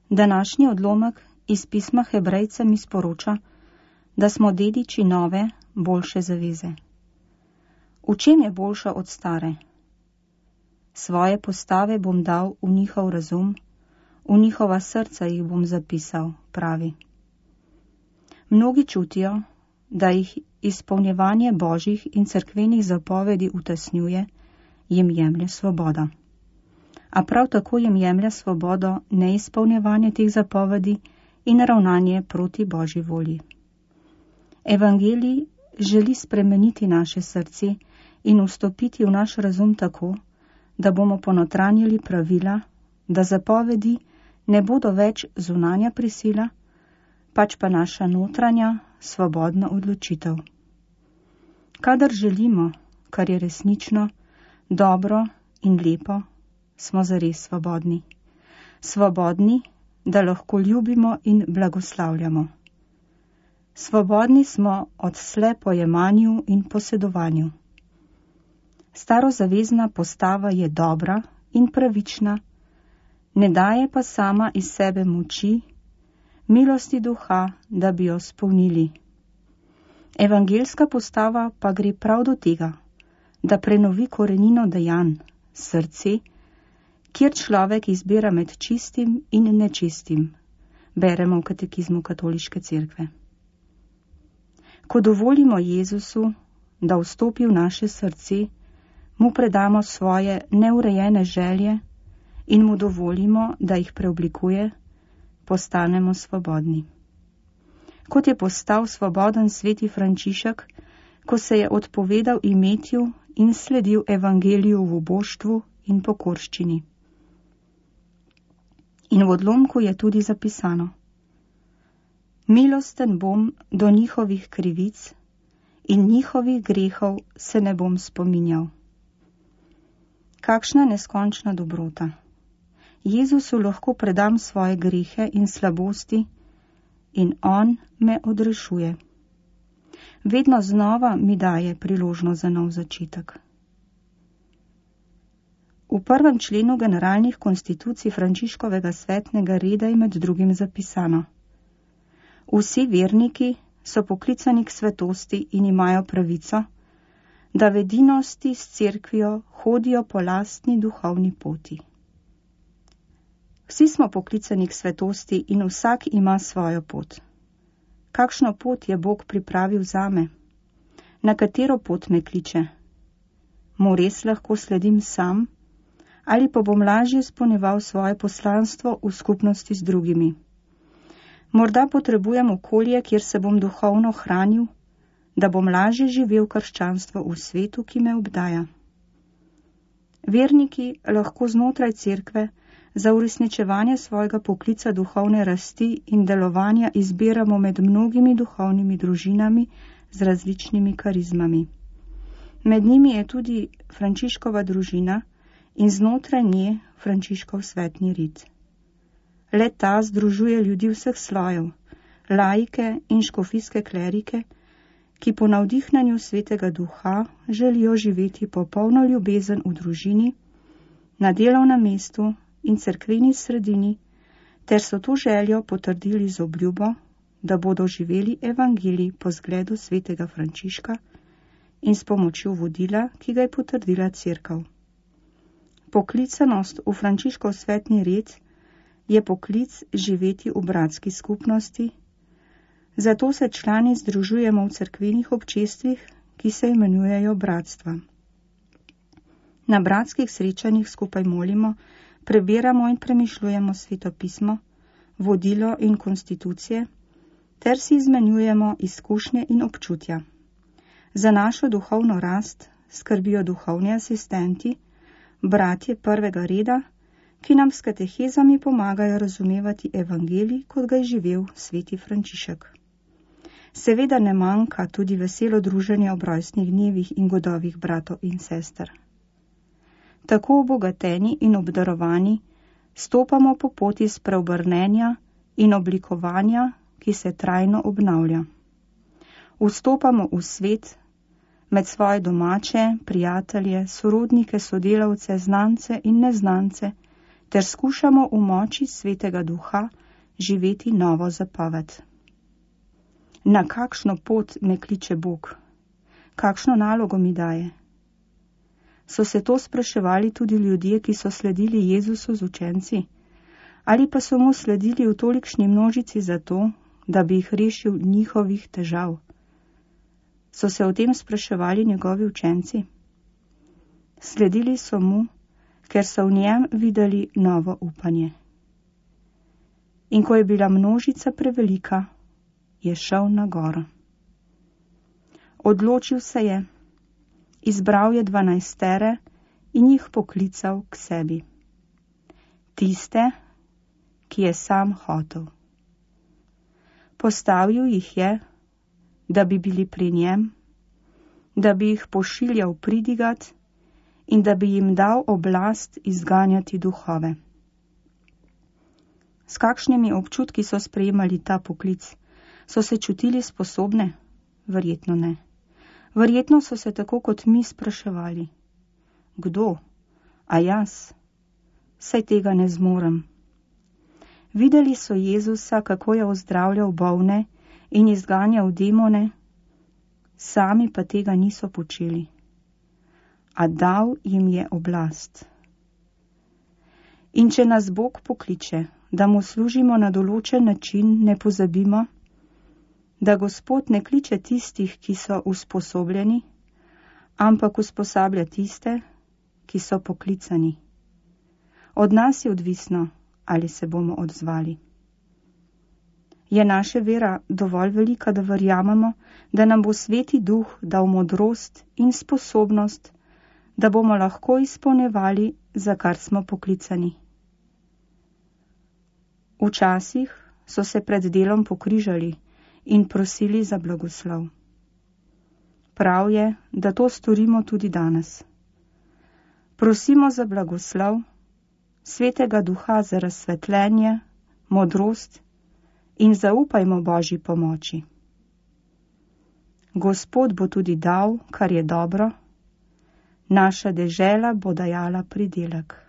Današnji odlomek iz pisma Hebrejcem mi sporoča, da smo dediči nove, boljše zaveze. V čem je boljša od stare? Svoje postave bom dal v njihov razum, v njihova srca jih bom zapisal, pravi. Mnogi čutijo, da jih izpolnjevanje božjih in cerkvenih zapovedi utesnjuje, jim jemlje svoboda. A prav tako jim jemlje svobodo neizpolnjevanje teh zapovedi in ravnanje proti božji volji. Evangelij želi spremeniti naše srce in vstopiti v naš razum tako, da bomo ponotranjili pravila, da zapovedi ne bodo več zunanja prisila, pač pa naša notranja, svobodna odločitev. Kadar želimo, kar je resnično, dobro in lepo, smo zares svobodni. Svobodni, da lahko ljubimo in blagoslavljamo. Svobodni smo od slepo jemanju in posedovanju. Starozavezna postava je dobra in pravična, ne daje pa sama iz sebe moči, milosti duha, da bi jo spolnili. Evangelska postava pa gre prav do tega, da prenovi korenino dejanj, srce, kjer človek izbira med čistim in nečistim, beremo v katekizmu Katoliške cerkve. Ko dovolimo Jezusu, da vstopi v naše srce, mu predamo svoje neurejene želje in mu dovolimo, da jih preoblikuje, postanemo svobodni. Kot je postal svoboden sveti Frančišek, ko se je odpovedal imetju in sledil evangeliju v uboštvu in pokorščini. In v odlomku je tudi zapisano: Milosten bom do njihovih krivic in njihovih grehov se ne bom spominjal. Kakšna neskončna dobrota! Jezusu lahko predam svoje grehe in slabosti in on me odrešuje. Vedno znova mi daje priložnost za nov začetek. V 1. členu generalnih konstitucij Frančiškovega svetnega reda je med drugim zapisano: Vsi verniki so poklicani k svetosti in imajo pravico, da v edinosti s cerkvijo hodijo po lastni duhovni poti. Vsi smo poklicani k svetosti in vsak ima svojo pot. Kakšno pot je Bog pripravil zame? Na katero pot me kliče? Mu res lahko sledim sam? Ali pa bom lažje izpolnjeval svoje poslanstvo v skupnosti z drugimi? Morda potrebujem okolje, kjer se bom duhovno hranil, da bom lažje živel krščanstvo v svetu, ki me obdaja. Verniki lahko znotraj cerkve za uresničevanje svojega poklica duhovne rasti in delovanja izbiramo med mnogimi duhovnimi družinami z različnimi karizmami. Med njimi je tudi Frančiškova družina in znotraj nje Frančiškov svetni red. Le ta združuje ljudi vseh slojev, laike in škofijske klerike, ki po navdihnanju svetega duha želijo živeti popolno ljubezen v družini, na delovnem mestu in cerkveni sredini, ter so to željo potrdili z obljubo, da bodo živeli evangelij po zgledu svetega Frančiška in s pomočjo vodila, ki ga je potrdila cerkev. Poklicanost v Frančiškov svetni red je poklic živeti v bratski skupnosti, zato se člani združujemo v cerkvenih občestvih, ki se imenujejo bratstva. Na bratskih srečanjih skupaj molimo, prebiramo in premišljujemo Sveto pismo, vodilo in konstitucije, ter si izmenjujemo izkušnje in občutja. Za našo duhovno rast skrbijo duhovni asistenti, bratje prvega reda, ki nam s katehezami pomagajo razumevati evangelij, kot ga je živel sveti Frančišek. Seveda ne manjka tudi veselo druženje ob rojstnih dnevih in godovih bratov in sester. Tako obogateni in obdarovani stopamo po poti spreobrnenja in oblikovanja, ki se trajno obnavlja. Vstopamo v svet, med svoje domače, prijatelje, sorodnike, sodelavce, znance in neznance, ter skušamo v moči Svetega Duha živeti novo zapoved. Na kakšno pot me kliče Bog? Kakšno nalogo mi daje? So se to spraševali tudi ljudje, ki so sledili Jezusu z učenci? Ali pa so mu sledili v tolikšni množici zato, da bi jih rešil njihovih težav? So se o tem spraševali njegovi učenci? Sledili so mu, ker so v njem videli novo upanje. In ko je bila množica prevelika, je šel na goro. Odločil se je, izbral je 12 in jih poklical k sebi. Tiste, ki je sam hotel. Postavil jih je, da bi bili pri njem, da bi jih pošiljal pridigat in da bi jim dal oblast izganjati duhove. S kakšnimi občutki so sprejemali ta poklic? So se čutili sposobne? Verjetno ne. Verjetno so se tako kot mi spraševali. Kdo? A jaz? Saj tega ne zmorem. Videli so Jezusa, kako je ozdravljal bolne in izganjal demone, sami pa tega niso počeli. A dal jim je oblast. In če nas Bog pokliče, da mu služimo na določen način, ne pozabimo, da Gospod ne kliče tistih, ki so usposobljeni, ampak usposablja tiste, ki so poklicani. Od nas je odvisno, ali se bomo odzvali. Je naša vera dovolj velika, da verjamemo, da nam bo Sveti Duh dal modrost in sposobnost, da bomo lahko izpolnjevali, za kar smo poklicani. Včasih so se pred delom pokrižali in prosili za blagoslov. Prav je, da to storimo tudi danes. Prosimo za blagoslov, Svetega Duha za razsvetljenje, modrost in zaupajmo Božji pomoči. Gospod bo tudi dal, kar je dobro, naša dežela bo dajala pridelek.